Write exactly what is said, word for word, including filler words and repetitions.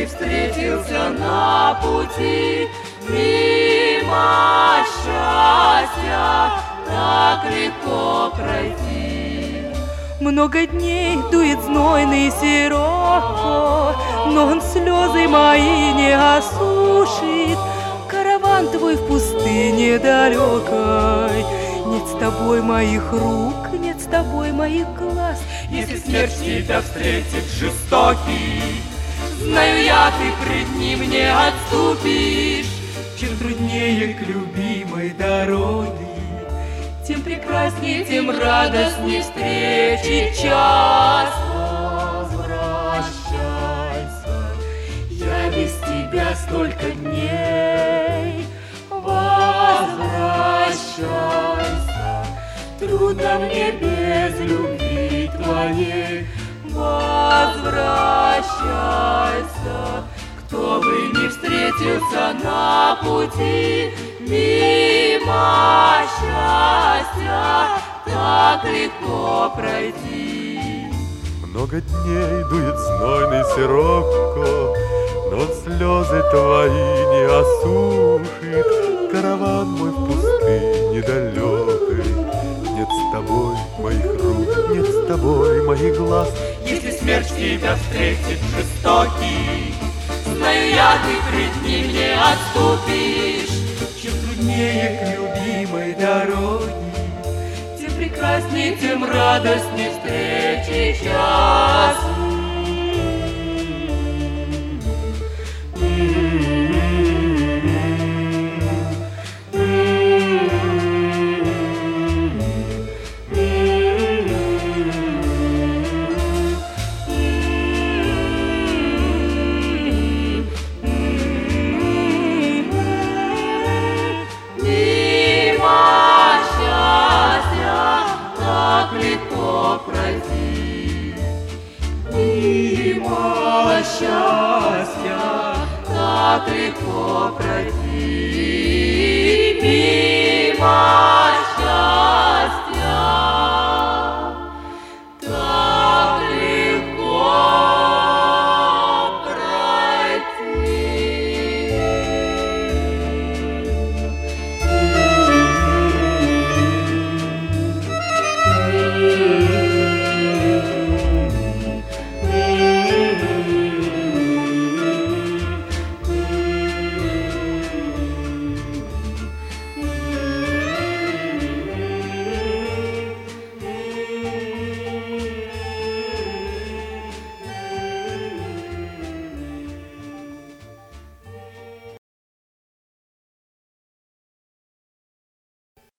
не встретился на пути, мимо счастья так легко пройти. Много дней дует знойный сироп, но он слезы мои не осушит. Караван твой в пустыне далекой, нет с тобой моих рук, нет с тобой моих глаз. Если смерть тебя встретит жестокий, знаю я, ты пред ним не отступишь. Чем труднее к любимой дороге, тем прекраснее, тем радостней встречи час. Возвращайся, я без тебя столько дней. Возвращайся, трудно мне без любви твоей. Возвращайся, кто бы ни встретился на пути, мимо счастья так легко пройти. Много дней дует знойный сиропко, но слезы твои не осушит. Караван мой в пустыне далекой, нет с тобой моих рук, нет с тобой моих глаз. Если смерть тебя встретит жестокий, знаю я, ты пред ним не отступишь. Чем труднее к любимой дороге, тем прекрасней, тем радостней встречи час.